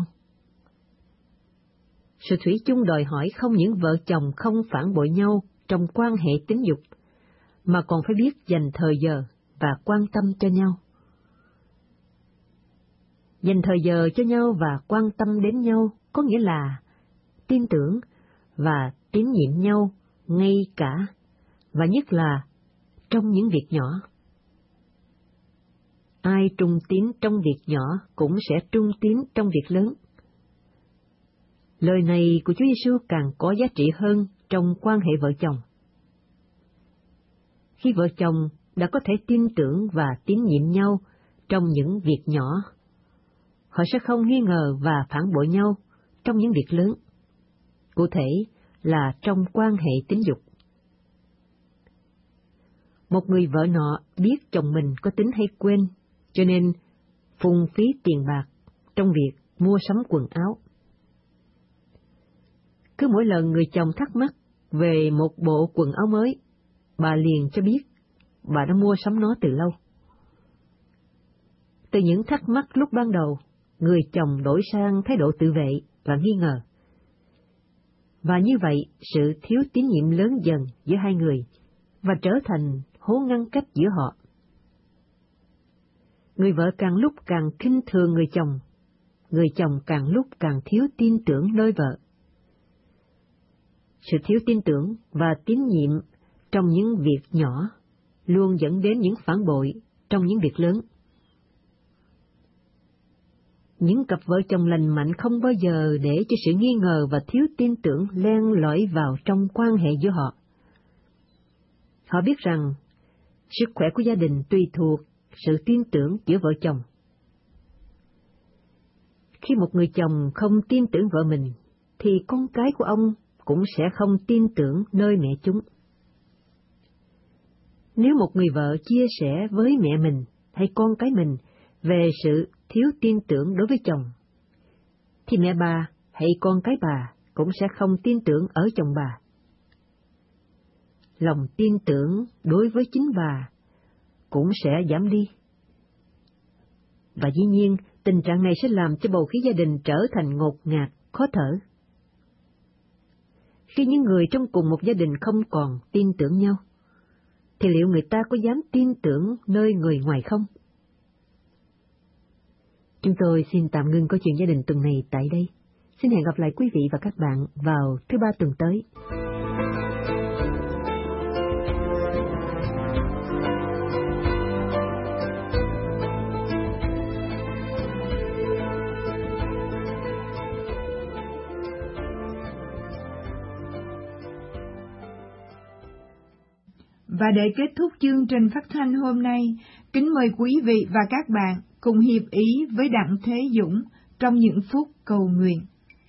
Sự thủy chung đòi hỏi không những vợ chồng không phản bội nhau trong quan hệ tính dục, mà còn phải biết dành thời giờ và quan tâm cho nhau. Dành thời giờ cho nhau và quan tâm đến nhau có nghĩa là tin tưởng và tín nhiệm nhau ngay cả, và nhất là trong những việc nhỏ. Ai trung tín trong việc nhỏ cũng sẽ trung tín trong việc lớn. Lời này của Chúa Giêsu càng có giá trị hơn trong quan hệ vợ chồng. Khi vợ chồng đã có thể tin tưởng và tín nhiệm nhau trong những việc nhỏ, họ sẽ không nghi ngờ và phản bội nhau trong những việc lớn, cụ thể là trong quan hệ tính dục. Một người vợ nọ biết chồng mình có tính hay quên, cho nên phung phí tiền bạc trong việc mua sắm quần áo. Cứ mỗi lần người chồng thắc mắc về một bộ quần áo mới, bà liền cho biết bà đã mua sắm nó từ lâu. Từ những thắc mắc lúc ban đầu, người chồng đổi sang thái độ tự vệ và nghi ngờ. Và như vậy, sự thiếu tín nhiệm lớn dần giữa hai người và trở thành hố ngăn cách giữa họ. Người vợ càng lúc càng khinh thường người chồng, người chồng càng lúc càng thiếu tin tưởng nơi vợ. Sự thiếu tin tưởng và tín nhiệm trong những việc nhỏ luôn dẫn đến những phản bội trong những việc lớn. Những cặp vợ chồng lành mạnh không bao giờ để cho sự nghi ngờ và thiếu tin tưởng len lỏi vào trong quan hệ giữa họ. Họ biết rằng sức khỏe của gia đình tùy thuộc sự tin tưởng giữa vợ chồng. Khi một người chồng không tin tưởng vợ mình, thì con cái của ông cũng sẽ không tin tưởng nơi mẹ chúng. Nếu một người vợ chia sẻ với mẹ mình hay con cái mình về sự thiếu tin tưởng đối với chồng, thì mẹ bà hay con cái bà cũng sẽ không tin tưởng ở chồng bà. Lòng tin tưởng đối với chính bà cũng sẽ giảm đi. Và dĩ nhiên, tình trạng này sẽ làm cho bầu khí gia đình trở thành ngột ngạt, khó thở. Khi những người trong cùng một gia đình không còn tin tưởng nhau, thì liệu người ta có dám tin tưởng nơi người ngoài không? Chúng tôi xin tạm ngưng câu chuyện gia đình tuần này tại đây. Xin hẹn gặp lại quý vị và các bạn vào thứ ba tuần tới. Và để kết thúc chương trình phát thanh hôm nay, kính mời quý vị và các bạn cùng hiệp ý với Đặng Thế Dũng trong những phút cầu nguyện.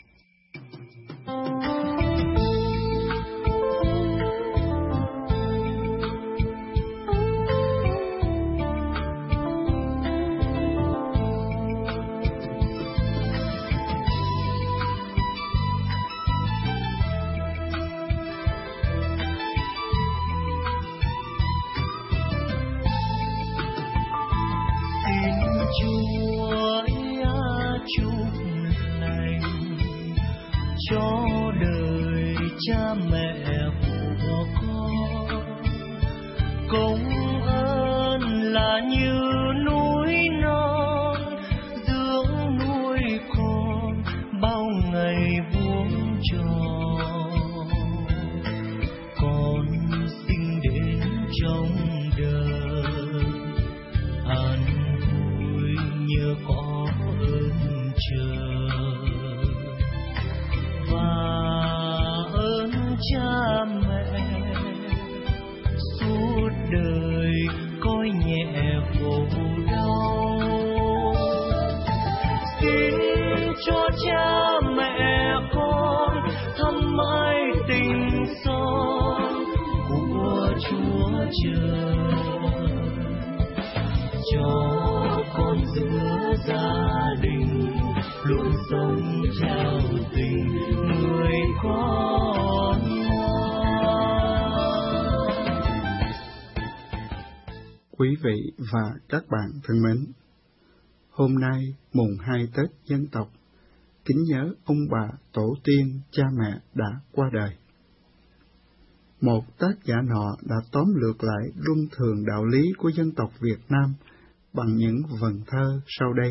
Quý vị và các bạn thân mến, hôm nay mùng hai Tết Dân tộc, kính nhớ ông bà tổ tiên cha mẹ đã qua đời. Một tác giả nọ đã tóm lược lại luân thường đạo lý của dân tộc Việt Nam bằng những vần thơ sau đây.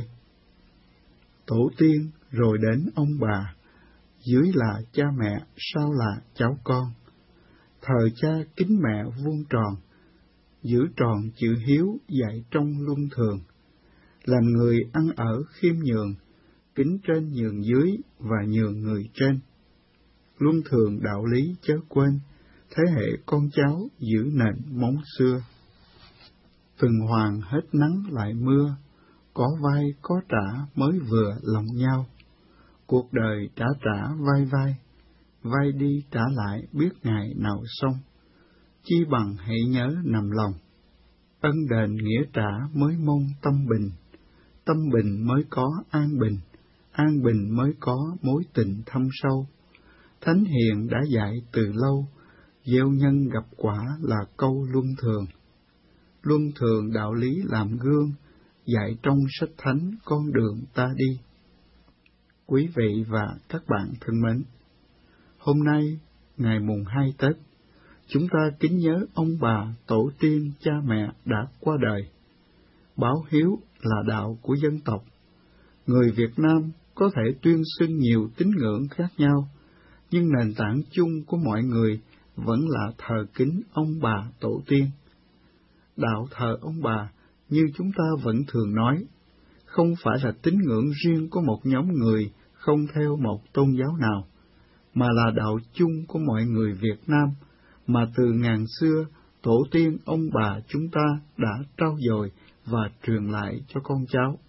Tổ tiên rồi đến ông bà, dưới là cha mẹ, sau là cháu con. Thờ cha kính mẹ vuông tròn, giữ tròn chữ hiếu dạy trong luân thường. Làm người ăn ở khiêm nhường, kính trên nhường dưới và nhường người trên. Luân thường đạo lý chớ quên, thế hệ con cháu giữ nền móng xưa. Tuần hoàn hết nắng lại mưa, có vai có trả mới vừa lòng nhau. Cuộc đời trả trả vai vai, vai đi trả lại biết ngày nào xong. Chi bằng hãy nhớ nằm lòng, ân đền nghĩa trả mới mong tâm bình. Tâm bình mới có an bình, an bình mới có mối tình thâm sâu. Thánh hiền đã dạy từ lâu, gieo nhân gặp quả là câu luân thường. Luân thường đạo lý làm gương, dạy trong sách thánh con đường ta đi. Quý vị và các bạn thân mến, hôm nay, ngày mùng hai Tết, chúng ta kính nhớ ông bà, tổ tiên, cha mẹ đã qua đời. Báo hiếu là đạo của dân tộc. Người Việt Nam có thể tuyên xưng nhiều tín ngưỡng khác nhau, nhưng nền tảng chung của mọi người vẫn là thờ kính ông bà tổ tiên. Đạo thờ ông bà, như chúng ta vẫn thường nói, không phải là tín ngưỡng riêng của một nhóm người không theo một tôn giáo nào, mà là đạo chung của mọi người Việt Nam, mà từ ngàn xưa tổ tiên ông bà chúng ta đã trau dồi và truyền lại cho con cháu.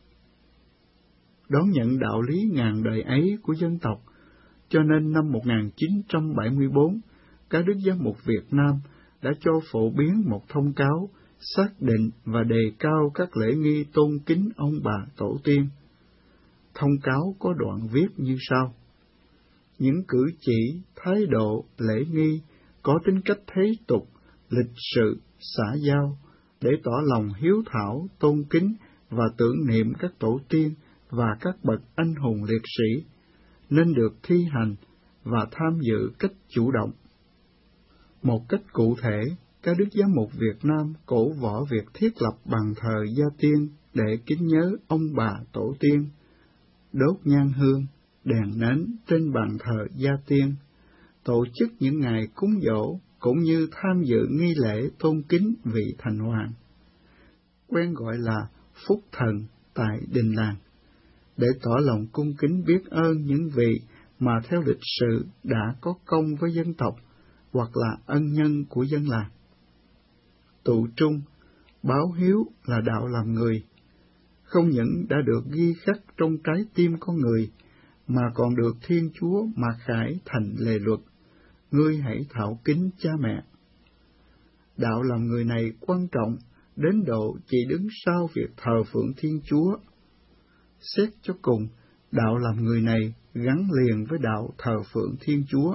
Đón nhận đạo lý ngàn đời ấy của dân tộc, cho nên năm một nghìn chín trăm bảy mươi tư, các đức giám mục Việt Nam đã cho phổ biến một thông cáo xác định và đề cao các lễ nghi tôn kính ông bà tổ tiên. Thông cáo có đoạn viết như sau: những cử chỉ, thái độ, lễ nghi có tính cách thế tục, lịch sự, xã giao, để tỏ lòng hiếu thảo, tôn kính và tưởng niệm các tổ tiên và các bậc anh hùng liệt sĩ, nên được thi hành và tham dự cách chủ động. Một cách cụ thể, các đức giám mục Việt Nam cổ võ việc thiết lập bàn thờ gia tiên để kính nhớ ông bà tổ tiên, đốt nhang hương, đèn nến trên bàn thờ gia tiên, tổ chức những ngày cúng dỗ cũng như tham dự nghi lễ tôn kính vị thành hoàng, quen gọi là phúc thần tại đình làng, để tỏ lòng cung kính biết ơn những vị mà theo lịch sử đã có công với dân tộc hoặc là ân nhân của dân làng. Tụ trung, báo hiếu là đạo làm người, không những đã được ghi khắc trong trái tim con người, mà còn được Thiên Chúa mặc khải thành lề luật: ngươi hãy thảo kính cha mẹ. Đạo làm người này quan trọng đến độ chỉ đứng sau việc thờ phượng Thiên Chúa. Xét cho cùng, đạo làm người này gắn liền với đạo thờ phượng Thiên Chúa.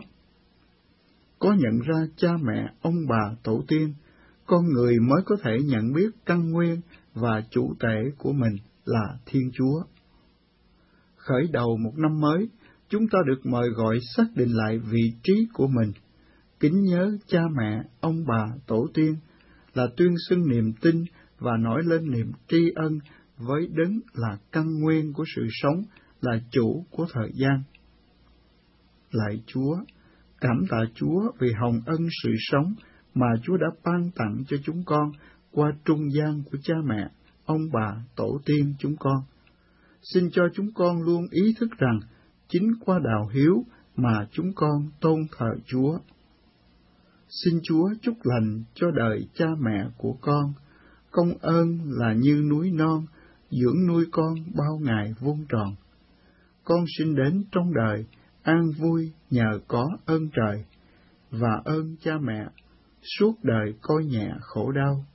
Có nhận ra cha mẹ, ông bà, tổ tiên, con người mới có thể nhận biết căn nguyên và chủ thể của mình là Thiên Chúa. Khởi đầu một năm mới, chúng ta được mời gọi xác định lại vị trí của mình, kính nhớ cha mẹ, ông bà, tổ tiên, là tuyên xưng niềm tin và nổi lên niềm tri ân với đấng là căn nguyên của sự sống, là chủ của thời gian. Lạy Chúa, cảm tạ Chúa vì hồng ân sự sống mà Chúa đã ban tặng cho chúng con qua trung gian của cha mẹ, ông bà, tổ tiên chúng con. Xin cho chúng con luôn ý thức rằng chính qua đạo hiếu mà chúng con tôn thờ Chúa. Xin Chúa chúc lành cho đời cha mẹ của con, công ơn là như núi non, dưỡng nuôi con bao ngày vuông tròn. Con xin đến trong đời an vui nhờ có ơn trời, và ơn cha mẹ suốt đời coi nhẹ khổ đau.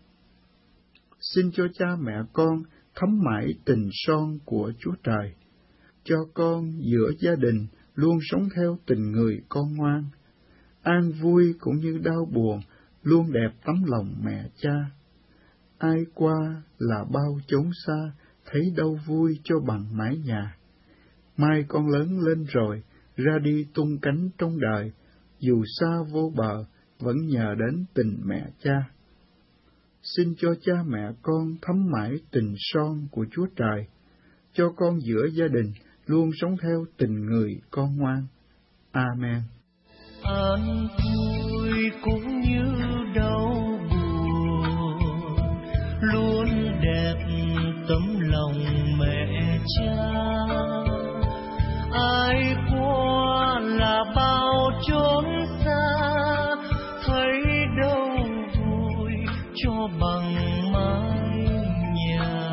Xin cho cha mẹ con thấm mãi tình son của Chúa Trời, cho con giữa gia đình luôn sống theo tình người con ngoan, an vui cũng như đau buồn luôn đẹp tấm lòng mẹ cha. Ai qua là bao chốn xa, thấy đâu vui cho bằng mái nhà. Mai con lớn lên rồi, ra đi tung cánh trong đời, dù xa vô bờ, vẫn nhờ đến tình mẹ cha. Xin cho cha mẹ con thấm mãi tình son của Chúa Trời, cho con giữa gia đình luôn sống theo tình người con ngoan. Amen. An vui cũng như đau buồn, luôn đẹp tấm lòng mẹ cha. Ai qua là bao chốn xa, thấy đâu vui cho bằng mái nhà.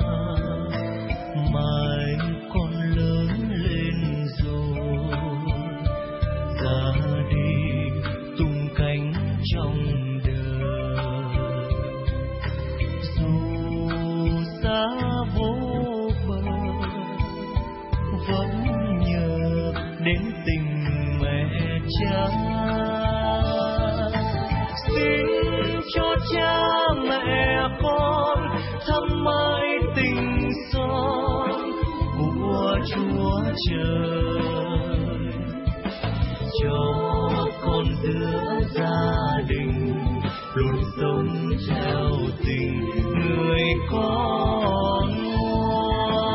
Mai con lớn lên rồi, ra đi tung cánh trong đời. Dù xa vô bờ, vẫn nhớ đến tình mẹ cha. Xin cho cha mẹ con thắm mãi tình son của Chúa Trời, cho con giữa gia đình luôn sống theo tình người con ngoan.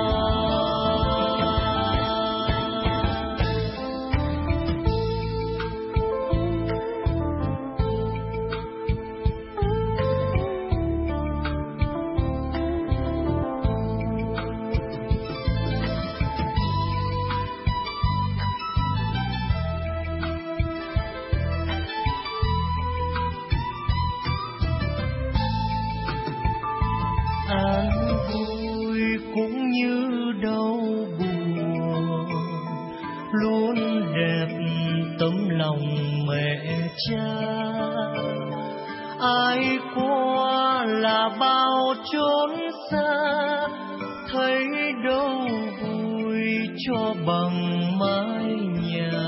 ai qua là bao chốn xa, thấy đâu vui cho bằng mái nhà.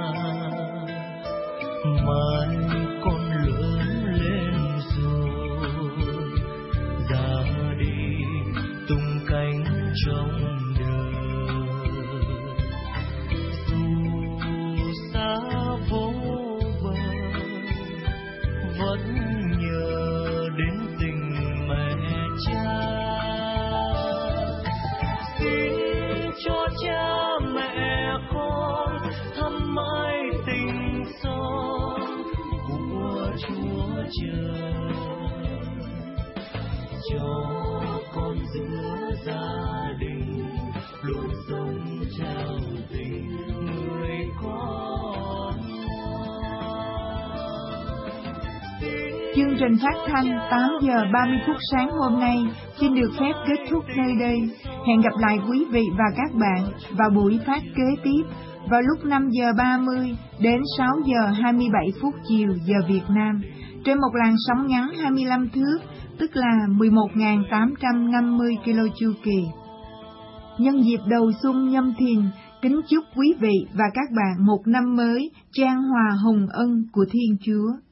Mai con lớn lên rồi, ra đi tung cánh trong đời. Dù xa vô bờ, vẫn nhớ đến tình mẹ cha. Xin cho cha mẹ con thăm mãi tình son của Chúa Trời, cho con giữa gia đình luôn sống trao tình người con. Chương trình phát thanh tám giờ ba mươi phút sáng hôm nay xin được phép kết thúc nơi đây. Hẹn gặp lại quý vị và các bạn vào buổi phát kế tiếp vào lúc năm giờ ba mươi đến sáu giờ hai mươi bảy phút chiều giờ Việt Nam trên một làn sóng ngắn hai mươi lăm thước, tức là mười một nghìn tám trăm năm mươi ki lô chu kỳ. Nhân dịp đầu xuân Nhâm Thìn, kính chúc quý vị và các bạn một năm mới chan hòa hồng ân của Thiên Chúa.